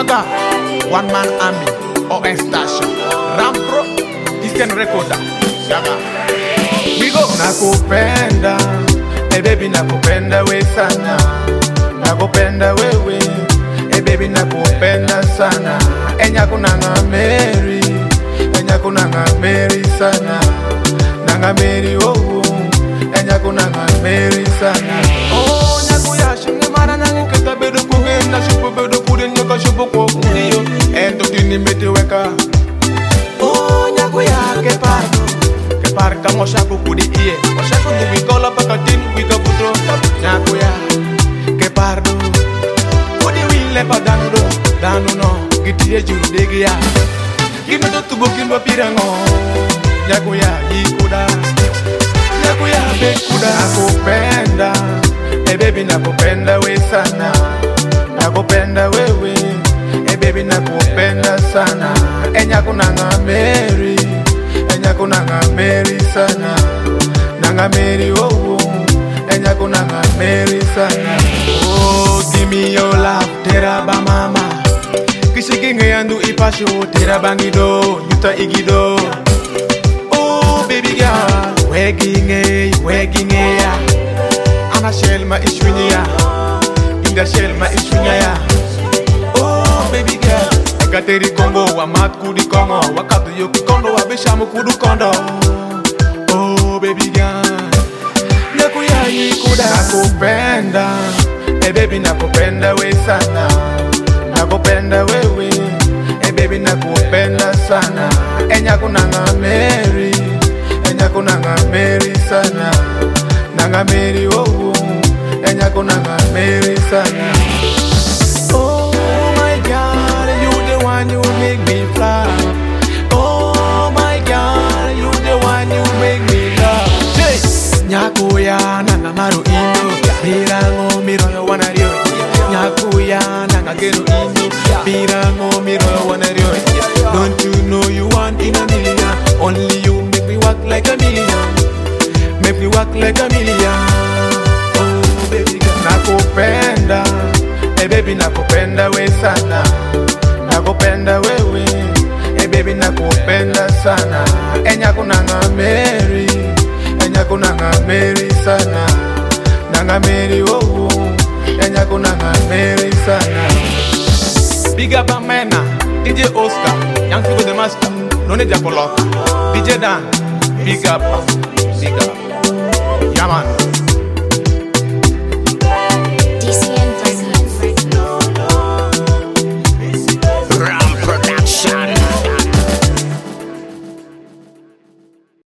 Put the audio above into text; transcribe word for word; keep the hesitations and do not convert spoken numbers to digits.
Africa, one man army or station. Rampro, Eastern Recorder. Yaga. We go. Nakupenda, eh baby nakupenda we sana. Nakupenda wewe, eh baby nakupenda sana. Enyaku nanga Mary, enyaku nanga Mary sana. Nanga Mary oh oh, enyaku nanga Mary sana. Oh nyaku ya shinge mara nangu keta bedo kuge na shupu bedo kude nyoka shupu kwa kudiyo. Endo dini meti weka. Oh nyaku ya ke pardo, ke parka moshaku kudi iye. Moshaku dubi kola paka tin wika putro. Nyaku ya ke pardo, kudi wile pa danu do, danu no. Gitiye juru degi ya, kino to tubo kimba pirango. Nyaku ya yikuda, nyaku ya bekuda. Nakupenda, eh baby nakupenda we sana. Nakupenda wewe, eh baby nakupenda sana. Enyaku nanga Mary, enyaku nanga Mary sana. Nanga Mary oh oh, enyaku nanga Mary sana. Oh give me your love, teraba mama. Kishiki yandu ipasho, terabangido, yuta igido. Oh baby girl, wegging eh, wegging eh ya. Ana shelma ishwinya, inda shelma ishwinya ya. Oh baby girl, ekateri kongo wa mat kudi kongo, wakatu yoki kondo wa beshamu kudu kondo. Oh baby girl, naku ya yikuda. Nakupenda, eh baby nakupenda we sana. Nakupenda wewe, eh baby nakupenda sana. Enyaku nanga Mary, enyaku nanga Mary sana. Nanga Mary oh oh, enyaku nanga Mary sana. Oh my God, you the one you make me fly. Oh my God, you the one you make me love. Hey, nyaku ya nanga maru indo, mirango miroyo wanario. Nyaku ya nanga gero indo, mirango miroyo wanario. Don't you know you want in a million? Only you make me walk like a million. Make me walk like a million. Oh baby girl, nakupenda, eh baby nakupenda we sana. Nakupenda wewe, eh baby nakupenda sana. Enyaku nanga Mary, enyaku nanga Mary sana. Nanga Mary oh oh, enyaku nanga Mary sana. Big up Amena, D J Oscar, Young Figo the Master, None Japoloka, D J Dan, big up, big up, yeah man.